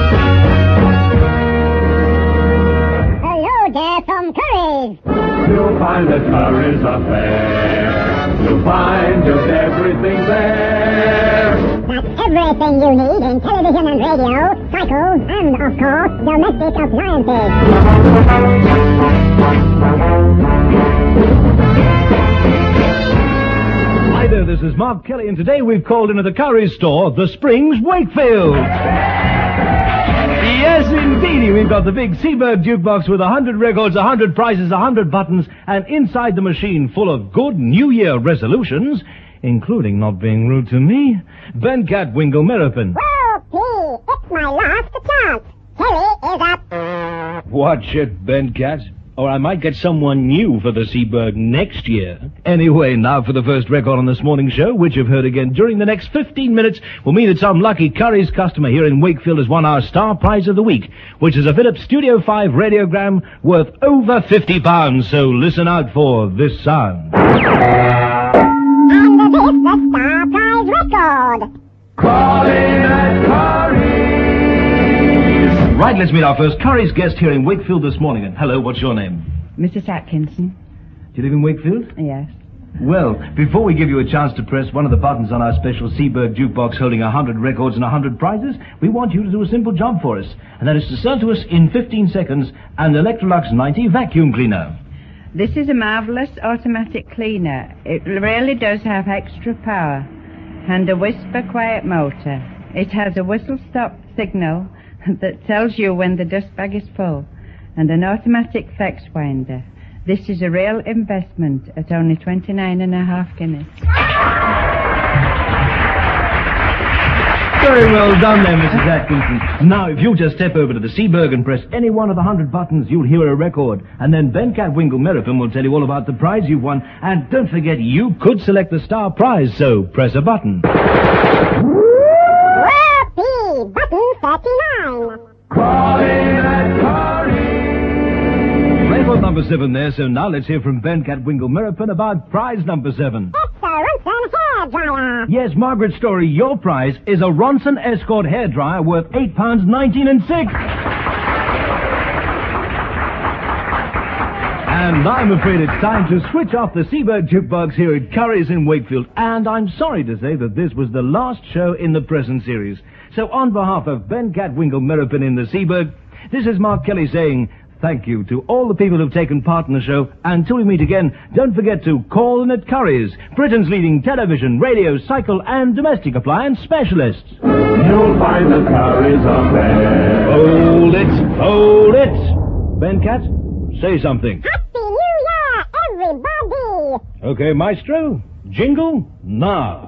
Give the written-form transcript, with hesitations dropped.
Hello there from Curry's. You'll find that Curry's are fair. You'll find just everything there. That's everything you need in television and radio, cycles, and, of course, domestic appliances. Hi there, this is Mark Kelly, and today we've called into the Curry's store, The Springs, Wakefield. Yes, indeedy, we've got the big Seaberg jukebox with 100 records, 100 prizes, 100 buttons, and inside the machine full of good New Year resolutions, including not being rude to me, Venkat Wingle Merripin. Whoa, P, it's my last chance. Kelly is up. Watch it, Venkat, or I might get someone new for the Seaberg next year. Anyway, now for the first record on this morning's show, which you've heard again during the next 15 minutes, will mean that some lucky Curry's customer here in Wakefield has won our star prize of the week, which is a Philips Studio 5 radiogram worth over £50. So listen out for this sound. And this is the Star Prize record. Calling at Curry's. Right, let's meet our first Curry's guest here in Wakefield this morning. And hello, what's your name? Mrs. Atkinson. Do you live in Wakefield? Yes. Well, before we give you a chance to press one of the buttons on our special Seaberg jukebox holding 100 records and 100 prizes, we want you to do a simple job for us, and that is to sell to us in 15 seconds an Electrolux 90 vacuum cleaner. This is a marvellous automatic cleaner. It really does have extra power and a whisper quiet motor. It has a whistle-stop signal that tells you when the dust bag is full and an automatic flex winder. This is a real investment at only 29.5 guineas. Very well done there, Mrs. Atkinson. Now, if you'll just step over to the Seaberg and press any one of the 100 buttons, you'll hear a record. And then Venkat Wingle Merripin will tell you all about the prize you've won. And don't forget, you could select the star prize, so press a button. Whoa, P, button 39. Calling at Curry's. Record number 7 there, so now let's hear from Venkat Wingle Merripin about prize number 7. It's a Ronson hairdryer. Yes, Margaret Story, your prize is a Ronson Escort hairdryer worth £8.19 6. And I'm afraid it's time to switch off the Seaberg jukebox here at Curry's in Wakefield. And I'm sorry to say that this was the last show in the present series. So on behalf of Venkat Wingle Merripin in the Seaberg, this is Mark Kelly saying thank you to all the people who've taken part in the show. And till we meet again, don't forget to call in at Curry's, Britain's leading television, radio, cycle and domestic appliance specialists. You'll find the Curry's are fair. Hold it, hold it. Venkat, say something. Happy New Year, everybody. Okay, Maestro, jingle now.